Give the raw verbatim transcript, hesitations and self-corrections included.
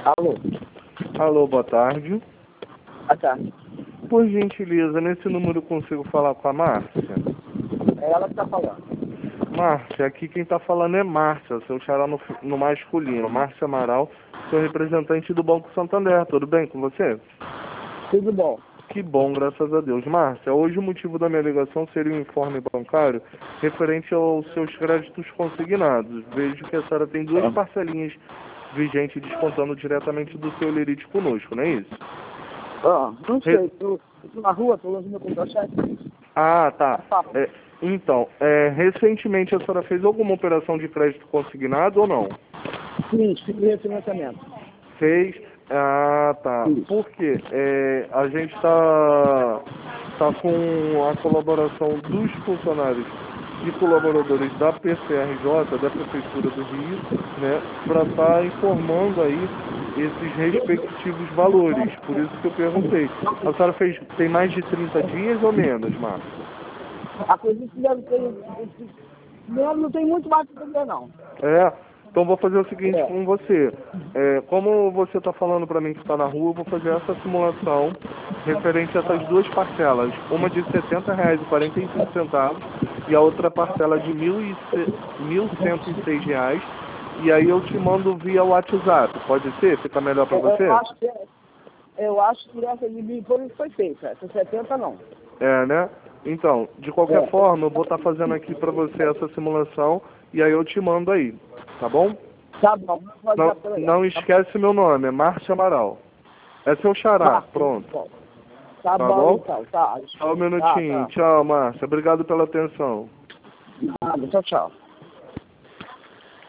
Alô? Alô, boa tarde. Boa tarde. Por gentileza, nesse número eu consigo falar com a Márcia? É ela que está falando. Márcia, aqui quem está falando é Márcia, seu xará no, no masculino. Márcia Amaral, sou representante do Banco Santander. Tudo bem com você? Tudo bom. Que bom, graças a Deus. Márcia, hoje o motivo da minha ligação seria o informe bancário referente aos seus créditos consignados. Vejo que a senhora tem duas parcelinhas vigentes descontando diretamente do seu lerite conosco, não é isso? Ah, não sei, Re... tô, tô na rua, tô longe do meu contra-cheque. Ah, tá. É, então, é, recentemente a senhora fez alguma operação de crédito consignado ou não? Sim, fiz refinanciamento. Fez? Ah, tá. Isso. Por quê? É, a gente está tá com a colaboração dos funcionários e colaboradores da P C R J, da Prefeitura do Rio, né, para estar tá informando aí esses respectivos valores. Por isso que eu perguntei. A senhora fez, tem mais de trinta dias ou menos, Márcio? A coisa que deve ter... Não, não tem muito mais para entender, não. É, então vou fazer o seguinte É. com você. É, como você está falando para mim que está na rua, eu vou fazer essa simulação referente a essas duas parcelas. Uma de setenta reais e quarenta e cinco centavos e a outra parcela de mil cento e seis reais. E aí eu te mando via WhatsApp. Pode ser? Fica melhor para Eu, você? eu, acho que, eu acho que essa de mim foi foi feita. Essa setenta não. É, né? Então, de qualquer É. forma, eu vou estar fazendo aqui para você essa simulação e aí eu te mando aí, tá bom? Tá bom, vamos Não, fazer por aí. não esquece meu nome, é Márcia Amaral. É seu xará, Tá, pronto. bom. Tá Tá bom bom? então, tá. Só um Tá, minutinho. tá. Tchau, Márcia. Obrigado pela atenção. Nada, tchau, tchau.